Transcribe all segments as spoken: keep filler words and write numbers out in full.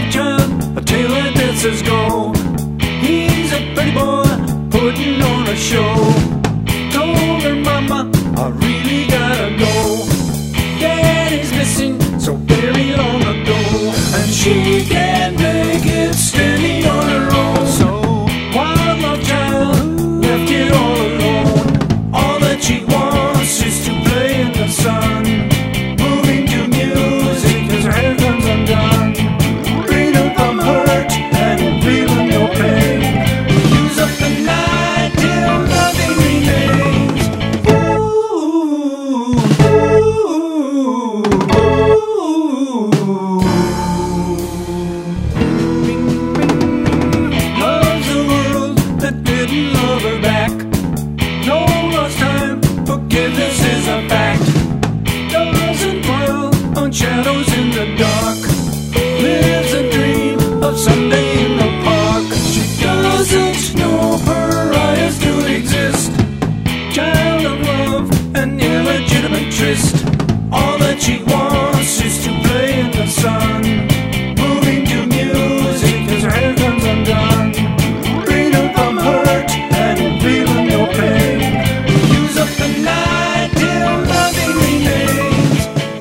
love child, a tale like this is gold. He's a pretty boy, putting on a show. Told her mama, I really gotta go. Daddy's missing, so bury it on the door. And she can't make it standing on her own. So wild love child left it all alone. All that she wants is to play in the sun, moving to music cause her hair comes undone. Freedom from hurt and feeling no pain. Use up the night till nothing remains. Ooh, ooh, ooh. Loves the world that didn't love her back. No lost time, forgiveness is a fact. Doesn't dwell on shadows in the dark. Lives a dream of someday in the park. She doesn't know pariahs do exist. Child of love, an illegitimate tryst. All that she wants is to play in the sun, moving to music as her hair comes undone. Freedom from hurt and feeling no pain. Use up the night till nothing remains.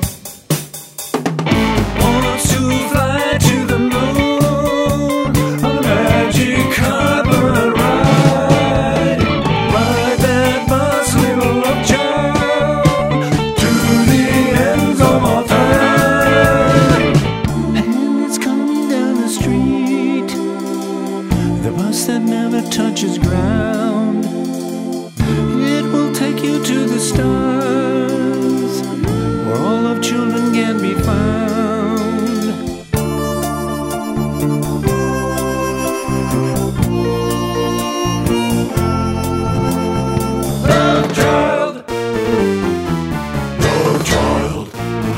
Wants to fly to the moon on a magic carpet ride. Ride that bus, little love child, to the ends of all time. And it's coming down the street, the bus that never touches ground. It will take you to the stars, where all of children can be found. Love child, love child.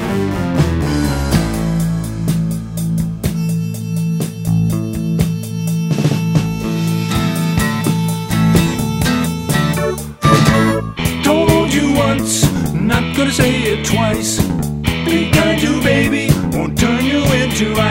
Told you once, not gonna say it twice. Be kind to baby, won't turn you into